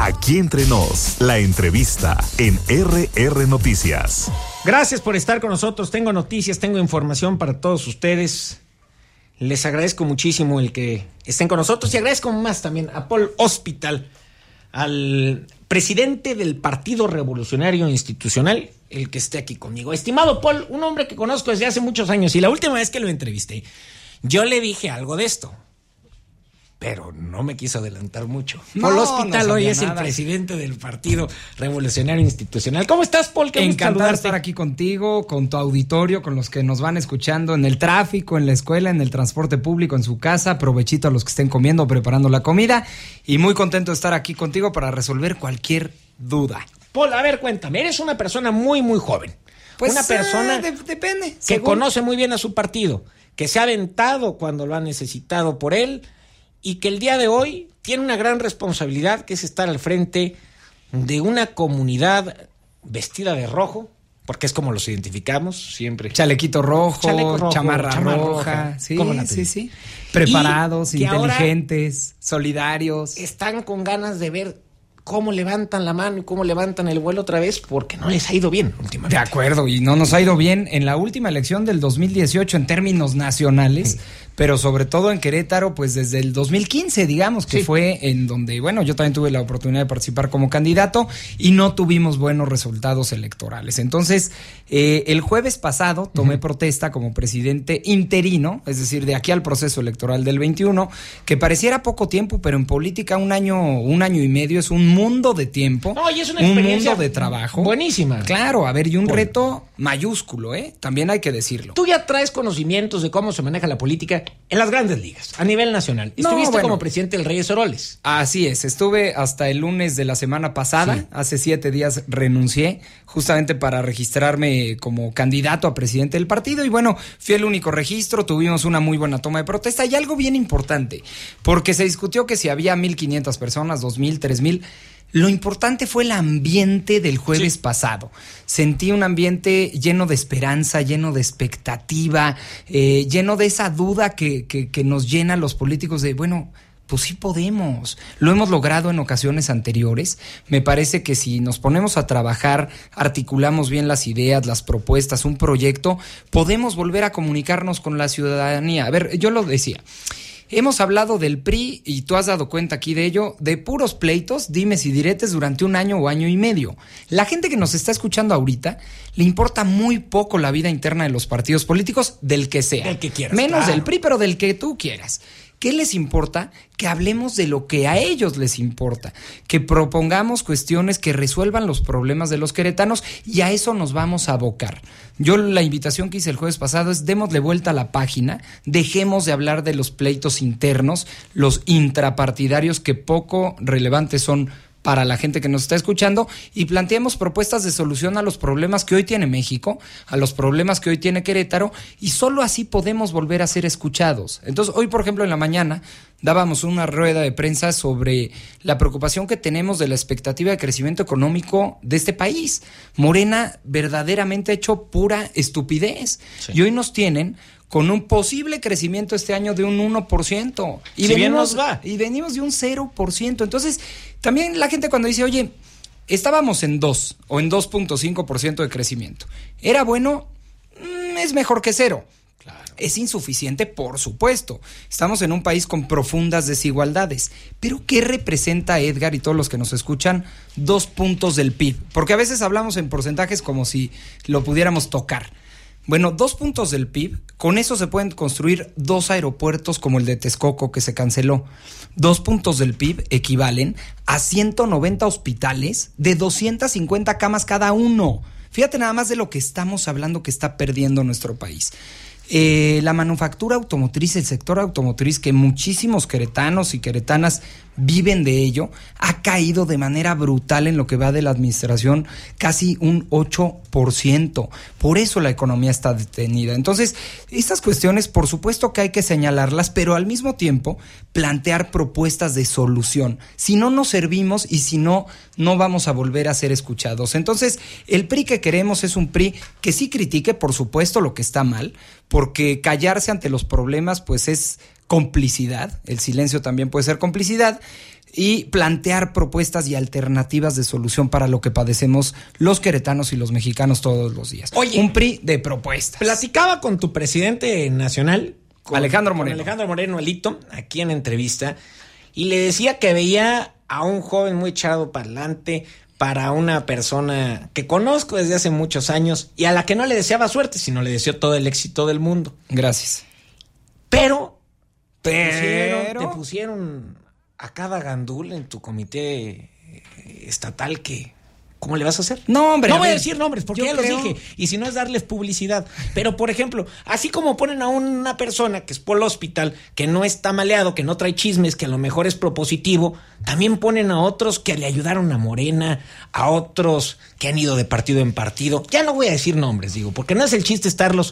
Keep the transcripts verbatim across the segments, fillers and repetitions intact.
Aquí Entre Nos, la entrevista en R R Noticias. Gracias por estar con nosotros. Tengo noticias, tengo información para todos ustedes. Les agradezco muchísimo el que estén con nosotros y agradezco más también a Paul Hospital, al presidente del Partido Revolucionario Institucional, el que esté aquí conmigo. Estimado Paul, un hombre que conozco desde hace muchos años y la última vez que lo entrevisté, yo le dije algo de esto, pero no me quiso adelantar mucho. No, Paul Hospital no hoy es nada. El presidente del Partido Revolucionario Institucional. ¿Cómo estás, Paul? Qué encantado de estar aquí contigo, con tu auditorio, con los que nos van escuchando en el tráfico, en la escuela, en el transporte público, en su casa. Provechito a los que estén comiendo, preparando la comida. Y muy contento de estar aquí contigo para resolver cualquier duda. Paul, a ver, cuéntame. Eres una persona muy, muy joven. Pues una persona eh, de, depende, que según. conoce muy bien a su partido, que se ha aventado cuando lo ha necesitado por él, y que el día de hoy tiene una gran responsabilidad, que es estar al frente de una comunidad vestida de rojo, porque es como los identificamos siempre. Chalequito rojo, Chaleco rojo chamarra, chamarra roja. roja. Sí, ¿Cómo la sí, sí. Preparados, inteligentes, solidarios. Están con ganas de ver cómo levantan la mano y cómo levantan el vuelo otra vez, porque no les ha ido bien últimamente. De acuerdo, y no nos ha ido bien en la última elección del dos mil dieciocho en términos nacionales, sí. Pero sobre todo en Querétaro, pues desde el dos mil quince, digamos, que sí. Fue en donde, bueno, yo también tuve la oportunidad de participar como candidato y no tuvimos buenos resultados electorales. Entonces, eh, el jueves pasado tomé uh-huh. protesta como presidente interino, es decir, de aquí al proceso electoral del veintiuno, que pareciera poco tiempo, pero en política un año, un año y medio es un mundo de tiempo, no, y es una un experiencia mundo de trabajo. Buenísima. Claro, a ver, y un bueno. reto mayúsculo, ¿eh? También hay que decirlo. Tú ya traes conocimientos de cómo se maneja la política en las grandes ligas, a nivel nacional. No, Estuviste bueno, como presidente del Reyes Oroles. Así es, estuve hasta el lunes de la semana pasada, sí. Hace siete días renuncié, justamente para registrarme como candidato a presidente del partido, y bueno, fui el único registro, tuvimos una muy buena toma de protesta, y algo bien importante, porque se discutió que si había mil quinientas personas, dos mil, tres mil... Lo importante fue el ambiente del jueves sí. pasado. Sentí un ambiente lleno de esperanza, lleno de expectativa, eh, lleno de esa duda que, que, que nos llena a los políticos de, bueno, pues sí podemos. Lo hemos logrado en ocasiones anteriores. Me parece que si nos ponemos a trabajar, articulamos bien las ideas, las propuestas, un proyecto, podemos volver a comunicarnos con la ciudadanía. A ver, yo lo decía. Hemos hablado del P R I, y tú has dado cuenta aquí de ello, de puros pleitos, dimes y diretes durante un año o año y medio. La gente que nos está escuchando ahorita le importa muy poco la vida interna de los partidos políticos, del que sea. Del que quieras. Menos claro. del P R I, pero del que tú quieras. ¿Qué les importa? Que hablemos de lo que a ellos les importa, que propongamos cuestiones que resuelvan los problemas de los queretanos, y a eso nos vamos a abocar. Yo la invitación que hice el jueves pasado es démosle vuelta a la página, dejemos de hablar de los pleitos internos, los intrapartidarios que poco relevantes son para la gente que nos está escuchando, y planteemos propuestas de solución a los problemas que hoy tiene México, a los problemas que hoy tiene Querétaro, y solo así podemos volver a ser escuchados. Entonces, hoy, por ejemplo, en la mañana dábamos una rueda de prensa sobre la preocupación que tenemos de la expectativa de crecimiento económico de este país. Morena verdaderamente ha hecho pura estupidez, sí. Y hoy nos tienen con un posible crecimiento este año de un uno por ciento. Y, si venimos, bien nos va. y venimos de un cero por ciento. Entonces, también la gente cuando dice, oye, estábamos en dos o en dos punto cinco por ciento de crecimiento. ¿Era bueno? Mm, es mejor que cero. Claro. Es insuficiente, por supuesto. Estamos en un país con profundas desigualdades. Pero ¿qué representa, Edgar, y todos los que nos escuchan, dos puntos del P I B? Porque a veces hablamos en porcentajes como si lo pudiéramos tocar. Bueno, dos puntos del P I B, con eso se pueden construir dos aeropuertos como el de Texcoco, que se canceló. Dos puntos del P I B equivalen a ciento noventa hospitales de doscientas cincuenta camas cada uno. Fíjate nada más de lo que estamos hablando que está perdiendo nuestro país. Eh, la manufactura automotriz, el sector automotriz, que muchísimos queretanos y queretanas viven de ello, ha caído de manera brutal en lo que va de la administración, casi un ocho por ciento. Por eso la economía está detenida. Entonces, estas cuestiones, por supuesto que hay que señalarlas, pero al mismo tiempo plantear propuestas de solución. Si no nos servimos y si no, no vamos a volver a ser escuchados. Entonces, el P R I que queremos es un P R I que sí critique, por supuesto, lo que está mal, porque callarse ante los problemas, pues es complicidad, el silencio también puede ser complicidad, y plantear propuestas y alternativas de solución para lo que padecemos los queretanos y los mexicanos todos los días. Oye, un P R I de propuestas. Platicaba con tu presidente nacional, con Alejandro Moreno. Con Alejandro Moreno Alito, aquí en entrevista, y le decía que veía a un joven muy echado para adelante, para una persona que conozco desde hace muchos años y a la que no le deseaba suerte, sino le deseó todo el éxito del mundo. Gracias. Pero, Pero... Te, pusieron, te pusieron a cada gandul en tu comité estatal que... ¿Cómo le vas a hacer? No, hombre. No a voy ver, a decir nombres porque yo ya creo... los dije. Y si no es darles publicidad. Pero, por ejemplo, así como ponen a una persona que es Paul Hospital, que no está maleado, que no trae chismes, que a lo mejor es propositivo, también ponen a otros que le ayudaron a Morena, a otros que han ido de partido en partido. Ya no voy a decir nombres, digo, porque no es el chiste estarlos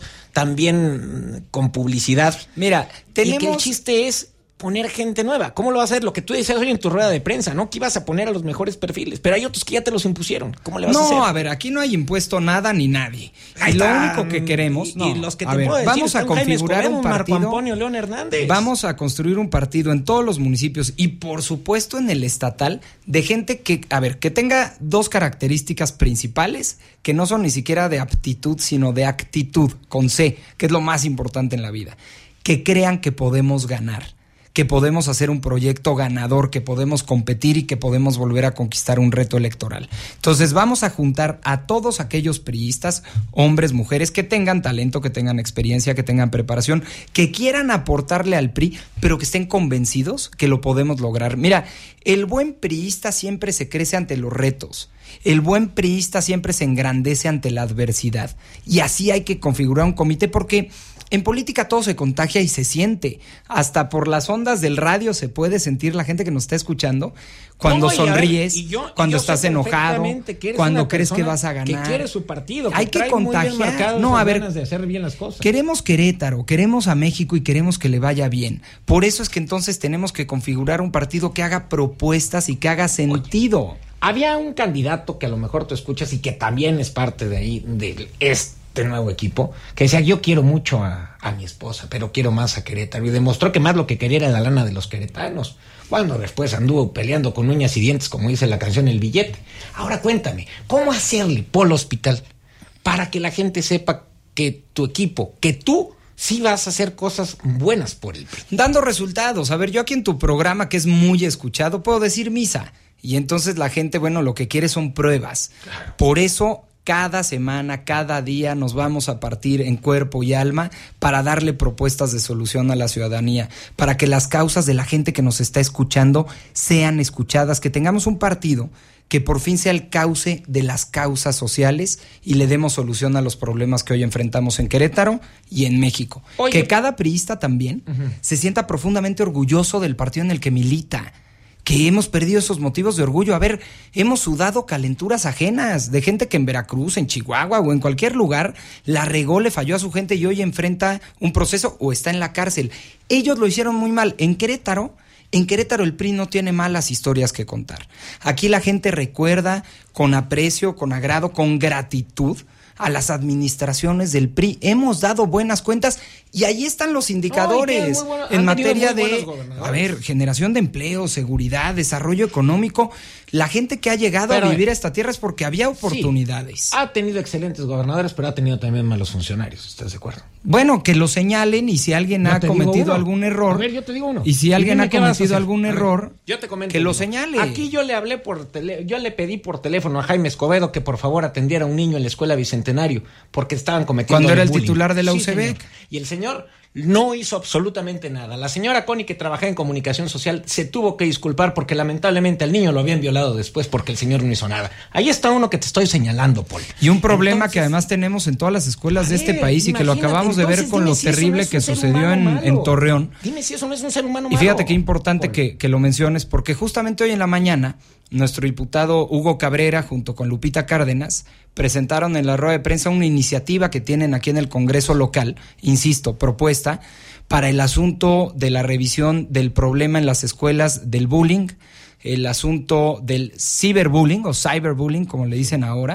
también con publicidad. Mira, tenemos... Y que el chiste es poner gente nueva. ¿Cómo lo vas a hacer? Lo que tú decías hoy en tu rueda de prensa, ¿no? Que ibas a poner a los mejores perfiles, pero hay otros que ya te los impusieron. ¿Cómo le vas no, a hacer? No, a ver, aquí no hay impuesto nada ni nadie. Ahí y lo está. único que queremos... Y, No, y los que te a ver, puedo decir, vamos a configurar Escobedo, un partido... Marco Antonio León Hernández. Vamos a construir un partido en todos los municipios y, por supuesto, en el estatal, de gente que, a ver, que tenga dos características principales que no son ni siquiera de aptitud, sino de actitud, con C, que es lo más importante en la vida. Que crean que podemos ganar, que podemos hacer un proyecto ganador, que podemos competir y que podemos volver a conquistar un reto electoral. Entonces vamos a juntar a todos aquellos priistas, hombres, mujeres, que tengan talento, que tengan experiencia, que tengan preparación, que quieran aportarle al P R I, pero que estén convencidos que lo podemos lograr. Mira, el buen priista siempre se crece ante los retos. El buen priista siempre se engrandece ante la adversidad. Y así hay que configurar un comité porque... En política todo se contagia y se siente. Hasta por las ondas del radio se puede sentir la gente que nos está escuchando cuando no, sonríes, ver, yo, cuando estás enojado, cuando crees que vas a ganar. Que quiere su partido. Que hay que contagiar. No, a ver, de hacer bien las cosas. Queremos Querétaro, queremos a México y queremos que le vaya bien. Por eso es que entonces tenemos que configurar un partido que haga propuestas y que haga sentido. Oye, había un candidato que a lo mejor tú escuchas y que también es parte de ahí, de este. Este nuevo equipo, que decía, yo quiero mucho a, a mi esposa, pero quiero más a Querétaro, y demostró que más lo que quería era la lana de los queretanos, cuando después anduvo peleando con uñas y dientes, como dice la canción El Billete. Ahora cuéntame, ¿cómo hacerle, Paul Hospital, para que la gente sepa que tu equipo, que tú sí vas a hacer cosas buenas por el P R I? Dando resultados. A ver, yo aquí en tu programa, que es muy escuchado, puedo decir misa, y entonces la gente, bueno, lo que quiere son pruebas. Claro. Por eso... Cada semana, cada día nos vamos a partir en cuerpo y alma para darle propuestas de solución a la ciudadanía, para que las causas de la gente que nos está escuchando sean escuchadas, que tengamos un partido que por fin sea el cauce de las causas sociales y le demos solución a los problemas que hoy enfrentamos en Querétaro y en México. Oye. Que cada priista también uh-huh. se sienta profundamente orgulloso del partido en el que milita. Que hemos perdido esos motivos de orgullo. A ver, hemos sudado calenturas ajenas de gente que en Veracruz, en Chihuahua o en cualquier lugar la regó, le falló a su gente y hoy enfrenta un proceso o está en la cárcel. Ellos lo hicieron muy mal. En Querétaro, en Querétaro el P R I no tiene malas historias que contar. Aquí la gente recuerda con aprecio, con agrado, con gratitud a las administraciones del P R I. Hemos dado buenas cuentas y ahí están los indicadores no, bueno, en materia de, a ver, generación de empleo, seguridad, desarrollo económico. La gente que ha llegado pero, a vivir a esta tierra es porque había oportunidades. Sí, ha tenido excelentes gobernadores, pero ha tenido también malos funcionarios. ¿Estás de acuerdo? Bueno, que lo señalen y si alguien yo ha cometido algún error. A ver, yo te digo uno. Y si alguien ha cometido algún error, ver, yo te comento que uno. lo señale. Aquí yo le hablé por tele, yo le pedí por teléfono a Jaime Escobedo que por favor atendiera a un niño en la escuela Bicentenario porque estaban cometiendo cuando era el bullying. Titular de la sí, U C B. Señor. Y el señor no hizo absolutamente nada. La señora Connie, que trabajaba en comunicación social, se tuvo que disculpar porque lamentablemente al niño lo habían violado después porque el señor no hizo nada. Ahí está uno que te estoy señalando, Paul. Y un problema entonces, que además tenemos en todas las escuelas de este país y que lo acabamos de ver con lo si terrible no es que sucedió en, en Torreón. Dime si eso no es un ser humano malo. Y fíjate qué importante que, que lo menciones, porque justamente hoy en la mañana nuestro diputado Hugo Cabrera junto con Lupita Cárdenas presentaron en la rueda de prensa una iniciativa que tienen aquí en el Congreso local, insisto, propuesta para el asunto de la revisión del problema en las escuelas del bullying, el asunto del ciberbullying o cyberbullying, como le dicen ahora,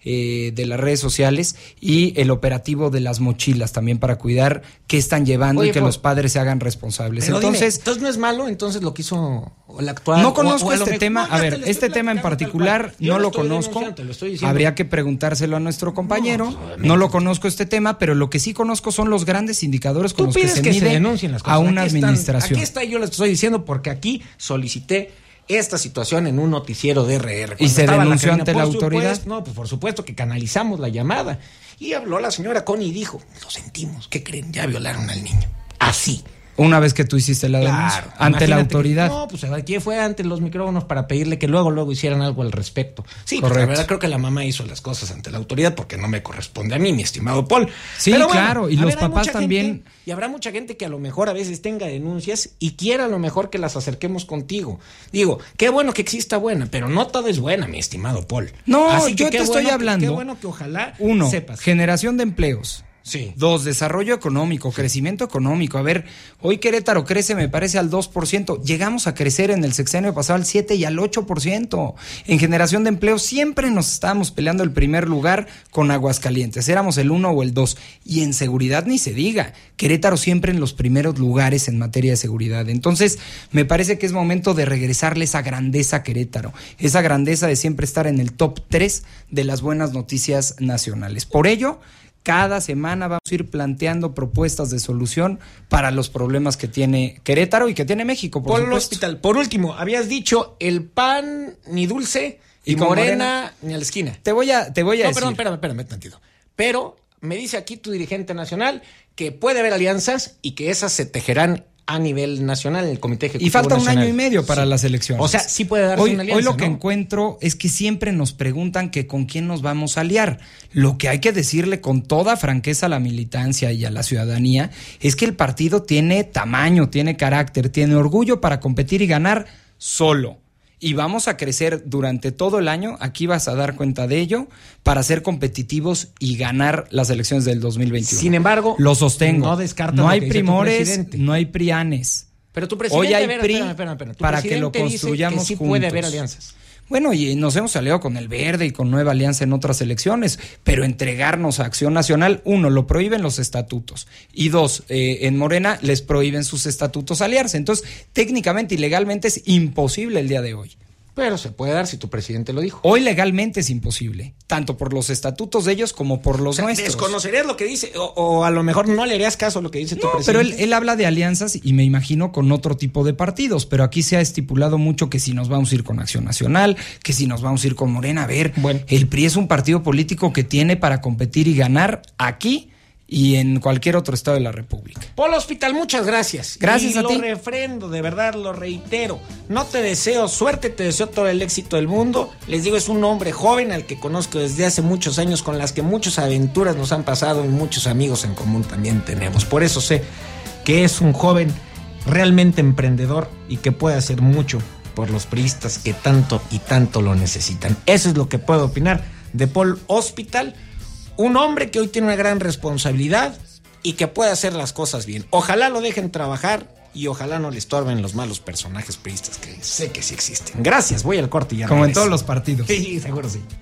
eh, de las redes sociales y el operativo de las mochilas también para cuidar qué están llevando. Oye, y que por... los padres se hagan responsables. Pero entonces, dime, entonces no es malo, entonces lo que hizo el actual. No conozco o, o este lo tema. No, a ver, este tema en particular no lo, lo conozco. Lo Habría que preguntárselo a nuestro compañero. No, no lo conozco este tema, pero lo que sí conozco son los grandes indicadores con los que se que mide se denuncien las cosas. A una aquí administración. Están, aquí está, yo les estoy diciendo porque aquí solicité esta situación en un noticiero de R R. ¿Y se denunció la ante la autoridad? Supuesto, no, pues por supuesto que canalizamos la llamada. Y habló la señora Connie y dijo, lo sentimos, ¿qué creen? Ya violaron al niño. Así. Una vez que tú hiciste la denuncia, claro, ante la autoridad. Que, no, pues aquí fue ante los micrófonos para pedirle que luego, luego hicieran algo al respecto. Sí, pues la verdad creo que la mamá hizo las cosas ante la autoridad porque no me corresponde a mí, mi estimado Paul. Sí, pero bueno, claro, y los ver, papás también. Gente, y habrá mucha gente que a lo mejor a veces tenga denuncias y quiera a lo mejor que las acerquemos contigo. Digo, qué bueno que exista buena, pero no todo es buena, mi estimado Paul. No, Así yo te estoy bueno hablando. Que, qué bueno que ojalá Uno, sepas. Generación de empleos. Sí. Dos, desarrollo económico, sí. Crecimiento económico. A ver, hoy Querétaro crece, me parece, al dos por ciento. Llegamos a crecer en el sexenio pasado al siete y al ocho por ciento. En generación de empleo siempre nos estábamos peleando el primer lugar con Aguascalientes. Éramos el uno o el dos. Y en seguridad ni se diga. Querétaro siempre en los primeros lugares en materia de seguridad. Entonces, me parece que es momento de regresarle esa grandeza a Querétaro. Esa grandeza de siempre estar en el top tres de las buenas noticias nacionales. Por ello, cada semana vamos a ir planteando propuestas de solución para los problemas que tiene Querétaro y que tiene México, por, por supuesto. Hospital. Por último, habías dicho el pan ni dulce y, y morena, morena ni a la esquina. Te voy a, te voy a no, decir. No, perdón, espérame, espérame tantito. Pero me dice aquí tu dirigente nacional que puede haber alianzas y que esas se tejerán a nivel nacional en el Comité Ejecutivo Y falta nacional. un año y medio para sí. las elecciones. O sea, sí puede darse hoy, una alianza, Hoy lo ¿no? que encuentro es que siempre nos preguntan que con quién nos vamos a aliar. Lo que hay que decirle con toda franqueza a la militancia y a la ciudadanía es que el partido tiene tamaño, tiene carácter, tiene orgullo para competir y ganar solo. Y vamos a crecer durante todo el año, aquí vas a dar cuenta de ello, para ser competitivos y ganar las elecciones del dos mil veintiuno. Sin embargo, lo sostengo. No descartas no lo hay que primores, no hay prianes. Pero tu presidente, hoy hay ver, P R I espérame, espérame, espérame. Tu para que lo construyamos que sí juntos. Puede haber alianzas. Bueno, y nos hemos aliado con el Verde y con Nueva Alianza en otras elecciones, pero entregarnos a Acción Nacional, uno, lo prohíben los estatutos, y dos, eh, en Morena les prohíben sus estatutos aliarse. Entonces, técnicamente y legalmente es imposible el día de hoy. Pero se puede dar si tu presidente lo dijo. Hoy legalmente es imposible, tanto por los estatutos de ellos como por los o sea, nuestros. ¿Desconocerías lo que dice o, o a lo mejor no le harías caso a lo que dice no, tu presidente? Pero él, él habla de alianzas y me imagino con otro tipo de partidos, pero aquí se ha estipulado mucho que si nos vamos a ir con Acción Nacional, que si nos vamos a ir con Morena. A ver, bueno. El P R I es un partido político que tiene para competir y ganar aquí y en cualquier otro estado de la República. Paul Hospital, muchas gracias. Gracias y a ti. Lo refrendo, de verdad, lo reitero. No te deseo suerte, te deseo todo el éxito del mundo. Les digo, es un hombre joven al que conozco desde hace muchos años, con las que muchas aventuras nos han pasado y muchos amigos en común también tenemos. Por eso sé que es un joven realmente emprendedor y que puede hacer mucho por los priistas que tanto y tanto lo necesitan. Eso es lo que puedo opinar de Paul Hospital. Un hombre que hoy tiene una gran responsabilidad y que puede hacer las cosas bien. Ojalá lo dejen trabajar y ojalá no le estorben los malos personajes priistas que sé que sí existen. Gracias, voy al corte y ya Como regreso. en todos los partidos. Sí, seguro sí.